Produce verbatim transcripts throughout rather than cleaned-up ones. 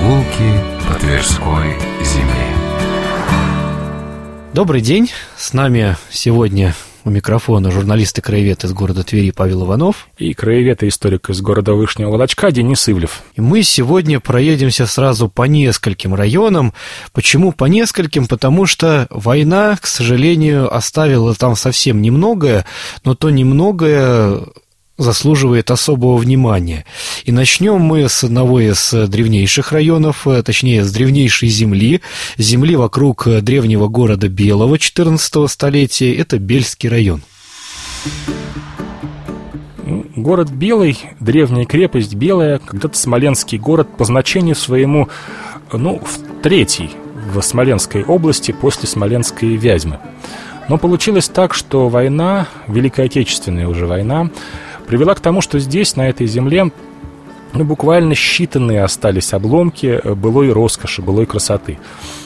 Прогулки по Тверской земле. Добрый день, с нами сегодня у микрофона журналист и краевед из города Твери Павел Иванов и краевед и историк из города Вышнего Волочка Денис Ивлев. И мы сегодня проедемся сразу по нескольким районам. Почему по нескольким? Потому что война, к сожалению, оставила там совсем немногое, но то немногое заслуживает особого внимания. И начнем мы с одного из древнейших районов, точнее, с древнейшей земли, земли вокруг древнего города Белого четырнадцатого столетия, это Бельский район. Город Белый, древняя крепость Белая, когда-то смоленский город по значению своему, ну, в третий в Смоленской области после Смоленской Вязьмы. Но получилось так, что война, Великая Отечественная уже война, привела к тому, что здесь, на этой земле, ну, буквально считанные остались обломки былой роскоши, былой красоты.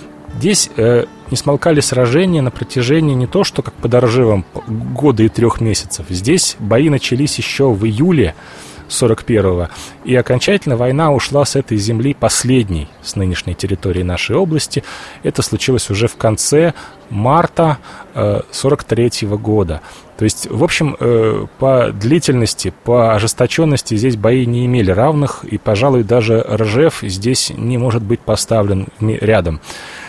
Здесь э, не смолкали сражения на протяжении не то, что как под Оржевом года и трех месяцев. Здесь бои начались еще в июле сорок первого, и окончательно война ушла с этой земли последней, с нынешней территории нашей области. Это случилось уже в конце марта э, сорок третьего года. То есть, в общем, э, по длительности, по ожесточенности здесь бои не имели равных, и, пожалуй, даже Ржев здесь не может быть поставлен рядом.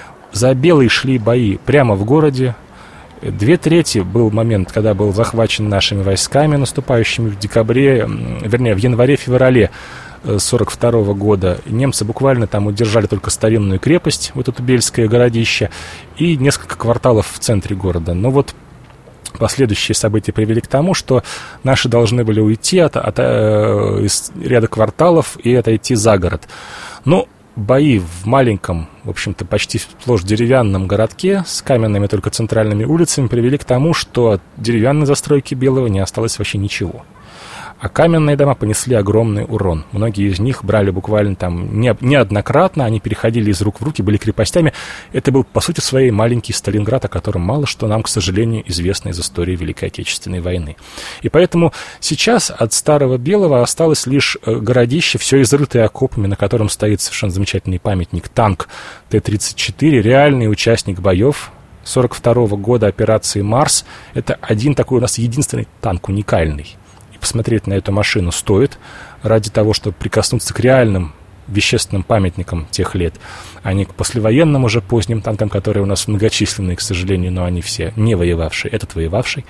За Белый шли бои прямо в городе. Две трети был момент, когда был захвачен нашими войсками, наступающими в декабре, вернее, в январе-феврале сорок второго года. Немцы буквально там удержали только старинную крепость, вот это Бельское городище, и несколько кварталов в центре города. Но вот последующие события привели к тому, что наши должны были уйти от, от, э, из ряда кварталов и отойти за город. Но бои в маленьком, в общем-то, почти сплошь деревянном городке с каменными только центральными улицами привели к тому, что от деревянной застройки Белого не осталось вообще ничего. А каменные дома понесли огромный урон. Многие из них брали буквально там не, неоднократно, они переходили из рук в руки, были крепостями. Это был, по сути своей, маленький Сталинград, о котором мало что нам, к сожалению, известно из истории Великой Отечественной войны. И поэтому сейчас от Старого Белого осталось лишь городище, все изрытое окопами, на котором стоит совершенно замечательный памятник, танк Т тридцать четыре, реальный участник боев сорок второго года операции «Марс». Это один такой у нас единственный танк, уникальный. Посмотреть на эту машину стоит ради того, чтобы прикоснуться к реальным вещественным памятникам тех лет, а не к послевоенным уже поздним танкам, которые у нас многочисленные, к сожалению, но они все не воевавшие, этот воевавший.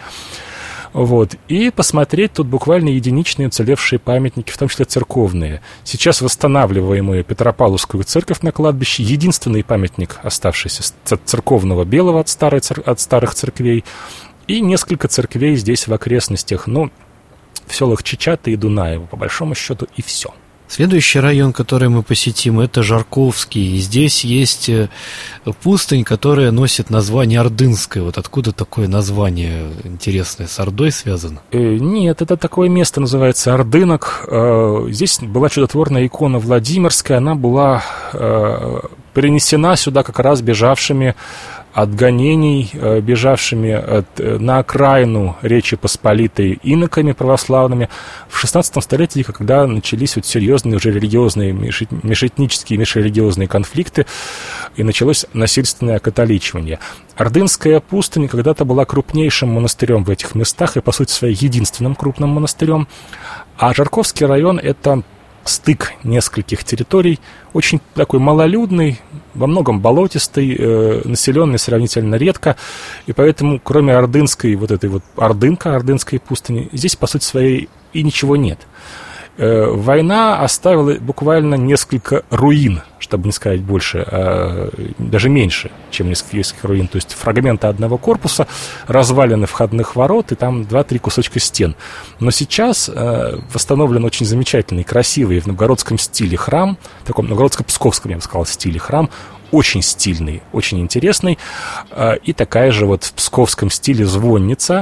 Вот. И посмотреть тут буквально единичные уцелевшие памятники, в том числе церковные. Сейчас восстанавливаемую Петропавловскую церковь на кладбище, единственный памятник, оставшийся церковного Белого от, старой, от старых церквей, и несколько церквей здесь в окрестностях, ну, в селах Чечата и Дунаево, по большому счету, и все. Следующий район, который мы посетим, это Жарковский. И здесь есть пустынь, которая носит название Ордынская. Вот откуда такое название интересное? С Ордой связано? Э, нет, это такое место называется Ордынок. Э, здесь была чудотворная икона Владимирская. Она была э, перенесена сюда как раз бежавшими от гонений, бежавшими от, на окраину Речи Посполитой иноками православными в шестнадцатом столетии, когда начались вот серьезные уже религиозные, межэтнические, межрелигиозные конфликты, и началось насильственное окатоличивание. Ордынская пустынь когда-то была крупнейшим монастырем в этих местах и, по сути своей, единственным крупным монастырем, а Жарковский район — это стык нескольких территорий, очень такой малолюдный, во многом болотистый, э, населенный сравнительно редко, и поэтому, кроме Ордынской, вот этой вот Ордынка, Ордынской пустыни, здесь, по сути своей, и ничего нет. Э, война оставила буквально несколько руин, чтобы не сказать больше, а даже меньше, чем несколько руин, то есть фрагменты одного корпуса, развалины входных ворот и там два-три кусочка стен. Но сейчас э, восстановлен очень замечательный, красивый в новгородском стиле храм, в таком новгородско-псковском, я бы сказал, стиле храм, очень стильный, очень интересный, э, и такая же вот в псковском стиле звонница,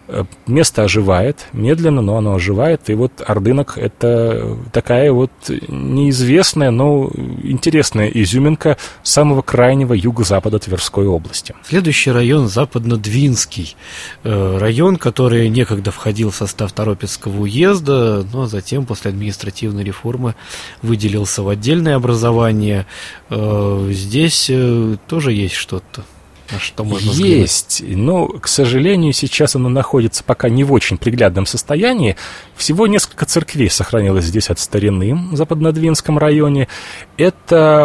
Место оживает, медленно, но оно оживает. И вот Ордынок — это такая вот неизвестная, но интересная изюминка самого крайнего юго-запада Тверской области. Следующий район — Западно-Двинский. Район, который некогда входил в состав Торопецкого уезда, но затем после административной реформы выделился в отдельное образование. Здесь тоже есть что-то. Что можно Есть, взглянуть? Но, к сожалению, сейчас оно находится пока не в очень приглядном состоянии. Всего несколько церквей сохранилось здесь от старины в Западнодвинском районе. Это,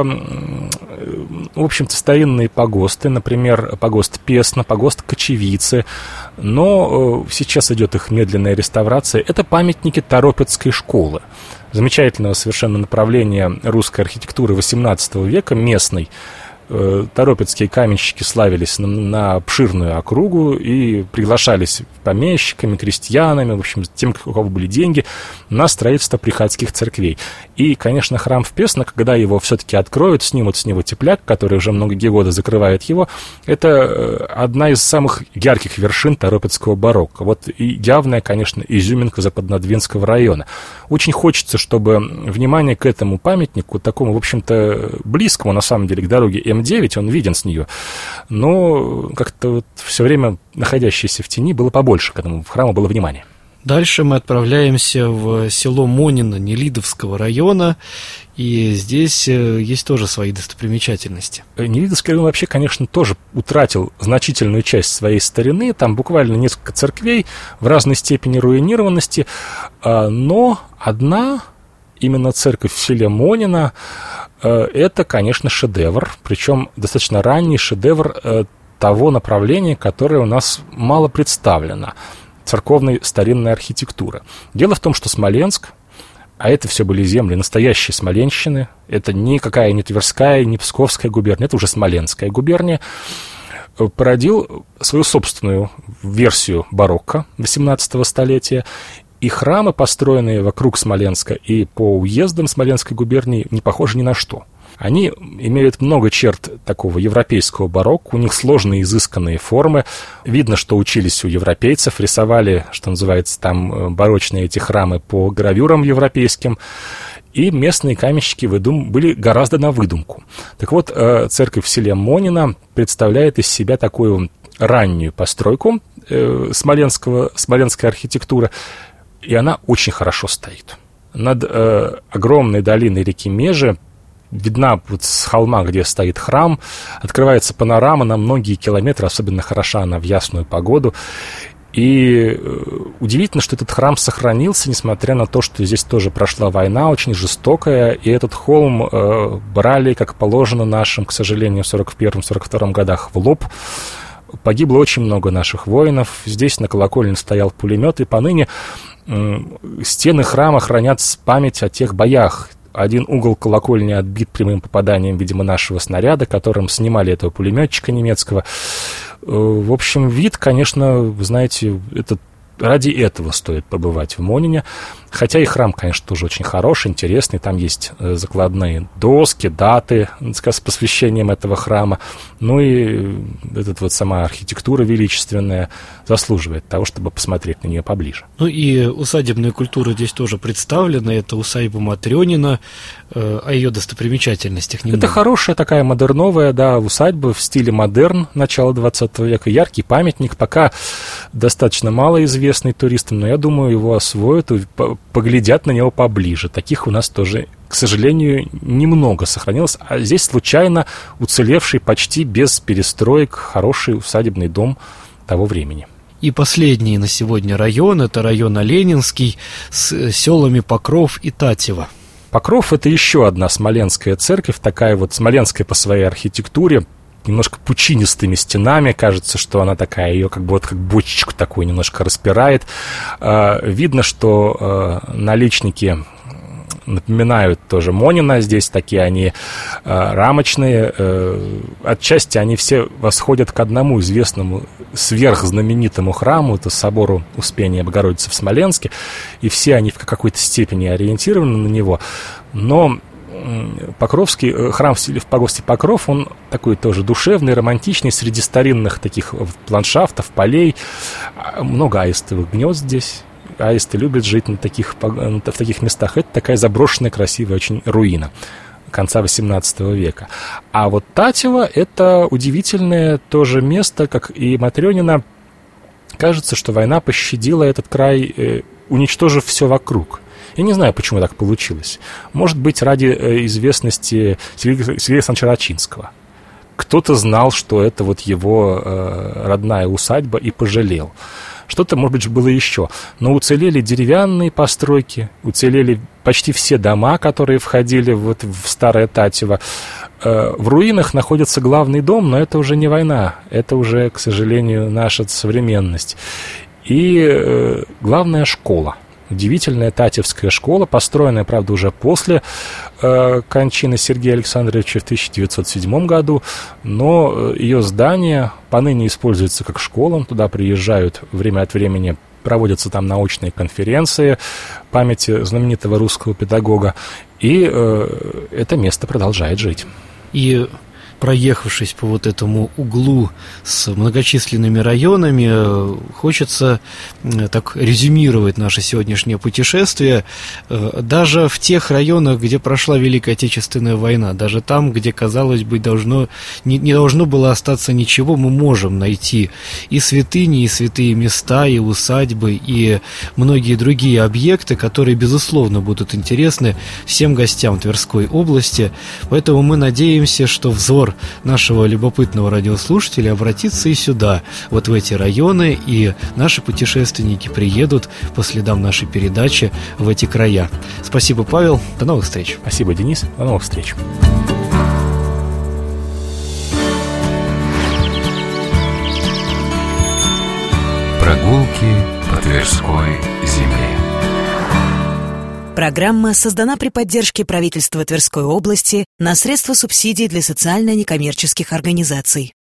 в общем-то, старинные погосты, например, погост Песна, погост Кочевицы, но сейчас идет их медленная реставрация. Это памятники Торопецкой школы, замечательного совершенно направления русской архитектуры восемнадцатого века, местной. Торопецкие каменщики славились на, на обширную округу и приглашались помещиками, крестьянами, в общем, тем, у кого были деньги, на строительство приходских церквей. И, конечно, храм в Песно, когда его все-таки откроют, снимут с него тепляк, который уже многие годы закрывает его, это одна из самых ярких вершин торопецкого барокко. Вот и явная, конечно, изюминка Западнодвинского района. Очень хочется, чтобы внимание к этому памятнику, такому, в общем-то, близкому, на самом деле, к дороге М девять, он виден с нее, но как-то вот все время находящийся в тени было побольше, к этому храму было внимание. Дальше мы отправляемся в село Монино Нелидовского района, и здесь есть тоже свои достопримечательности. Нелидовский район вообще, конечно, тоже утратил значительную часть своей старины, там буквально несколько церквей в разной степени руинированности, но одна, именно церковь в селе Монино, это, конечно, шедевр, причем достаточно ранний шедевр того направления, которое у нас мало представлено, церковной старинной архитектуры. Дело в том, что Смоленск, а это все были земли настоящей смоленщины, это никакая не Тверская, не Псковская губерния, это уже Смоленская губерния, породил свою собственную версию барокко восемнадцатого столетия. И храмы, построенные вокруг Смоленска и по уездам Смоленской губернии, не похожи ни на что. Они имеют много черт такого европейского барокко, у них сложные, изысканные формы. Видно, что учились у европейцев, рисовали, что называется, там барочные эти храмы по гравюрам европейским. И местные каменщики выдум... были гораздо на выдумку. Так вот, церковь в селе Монино представляет из себя такую раннюю постройку смоленского, смоленской архитектуры, и она очень хорошо стоит. Над э, огромной долиной реки Межи видна вот с холма, где стоит храм, открывается панорама на многие километры, особенно хороша она в ясную погоду. И э, удивительно, что этот храм сохранился, несмотря на то, что здесь тоже прошла война очень жестокая, и этот холм э, брали, как положено нашим, к сожалению, в сорок первом — сорок втором годах в лоб. Погибло очень много наших воинов. Здесь на колокольне стоял пулемет, и поныне стены храма хранят память о тех боях. Один угол колокольни отбит прямым попаданием, видимо, нашего снаряда, которым снимали этого пулеметчика немецкого. В общем, вид, конечно, вы знаете, это ради этого стоит побывать в Монине. Хотя и храм, конечно, тоже очень хороший, интересный. Там есть закладные доски, даты с посвящением этого храма. Ну и этот вот сама архитектура величественная заслуживает того, чтобы посмотреть на нее поближе. Ну и усадебная культура здесь тоже представлена. Это усадьба Матрёнина, э, о ее достопримечательностях немного. Это хорошая такая модерновая, да, усадьба в стиле модерн начала двадцатого века. Яркий памятник, пока достаточно малоизвестный туристам, но я думаю, его освоят и поглядят на него поближе. Таких у нас тоже, к сожалению, немного сохранилось. А здесь случайно уцелевший почти без перестроек хороший усадебный дом того времени. И последний на сегодня район, это район Оленинский с селами Покров и Татьево. Покров — это еще одна смоленская церковь, такая вот смоленская по своей архитектуре, немножко пучинистыми стенами, кажется, что она такая, ее как бы вот как бочечку такую немножко распирает. Видно, что наличники напоминают тоже Монино, здесь такие они рамочные. Отчасти они все восходят к одному известному сверхзнаменитому храму, это собору Успения Богородицы в Смоленске, и все они в какой-то степени ориентированы на него, но Покровский, храм в селе в погосте Покров, он такой тоже душевный, романтичный, среди старинных таких ландшафтов, полей. Много аистовых гнезд здесь. Аисты любят жить на таких, в таких местах. Это такая заброшенная, красивая очень руина конца восемнадцатого века. А вот Татево — это удивительное тоже место, как и Матрёнино. Кажется, что война пощадила этот край, э, уничтожив все вокруг. Я не знаю, почему так получилось. Может быть, ради э, известности Сергея Александровича Рачинского. Кто-то знал, что это вот его э, родная усадьба, и пожалел. Что-то, может быть, было еще. Но уцелели деревянные постройки, уцелели почти все дома, которые входили вот в старое Татево. Э, в руинах находится главный дом, но это уже не война. Это уже, к сожалению, наша современность. И э, главная школа. Удивительная Татевская школа, построенная, правда, уже после э, кончины Сергея Александровича в тысяча девятьсот седьмом году, но ее здание поныне используется как школа, туда приезжают время от времени, проводятся там научные конференции памяти знаменитого русского педагога, и э, это место продолжает жить. И проехавшись по вот этому углу с многочисленными районами, хочется так резюмировать наше сегодняшнее путешествие. Даже в тех районах, где прошла Великая Отечественная война, даже там, где, казалось бы, должно, не, не должно было остаться ничего, мы можем найти и святыни, и святые места, и усадьбы, и многие другие объекты, которые, безусловно, будут интересны всем гостям Тверской области. Поэтому мы надеемся, что взор нашего любопытного радиослушателя обратится и сюда, вот в эти районы, и наши путешественники приедут по следам нашей передачи в эти края. Спасибо, Павел. До новых встреч. Спасибо, Денис. До новых встреч. Прогулки по Тверской земле. Программа создана при поддержке правительства Тверской области на средства субсидий для социально-некоммерческих организаций.